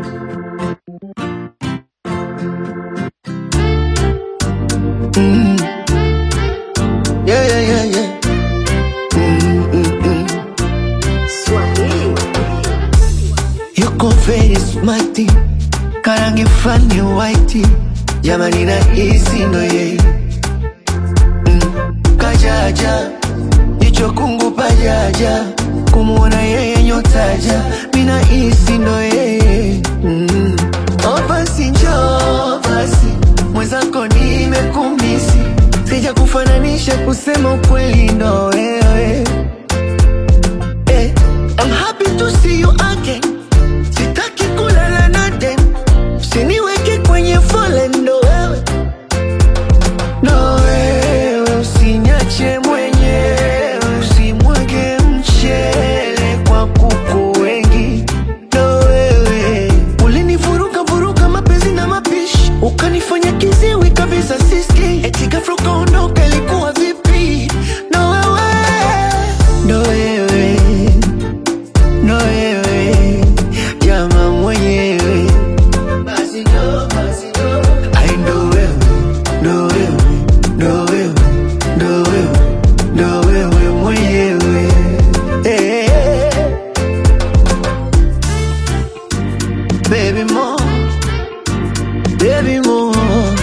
Yeah, yeah, yeah, yeah. Swahili. Yuko very smarty, karangi funny whitey. Jamani na hisi ndo yeye. Kajaja, jicho kungu pajaja. Kumuona yeye nyotaja, mina hisi ndo yeye. Basi njoo basi, mwenzako nimekumisi. Sija kufananisha kusema ukweli ndo wewe. I'm happy to see you again. Sitaki kulala na dem. Usiniweke kwenye foleni ndo wewe. Ndo wewe, usiniache mwenyewe. Usimwage mchele kwa kuku wengi. Ndo wewe, ulinivuruga vuruga mapenzi na mapishi. Ukanifanya kiziwi kabisa siski. Eti ghafla ukaondoka, ilikuwa vipi? Ndo wewe, ndo wewe, ndo wewe, jamaa mwenyewe. Basi ndo, basi ndo. Ai ndo wewe, ndo wewe, ndo wewe, ndo wewe, ndo wewe mwenyewe. Baby more, baby more.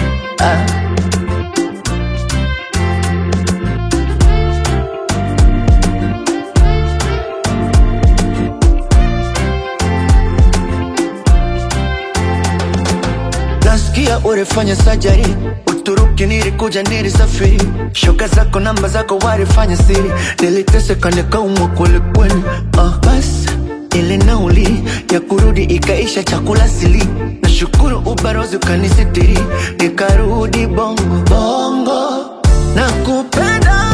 Nasikia ulifanya surgery Uturuki, nilikuja nilisafiri. Shoka zako namba zako walifanya siri. Niliteseka nikaumwa kweli kweli. Basi ile nauli ya kurudi ikaisha, chakula sili. Nashukuru ubarozi ukanisitiri. Nikarudi bongo bongo. Nakupenda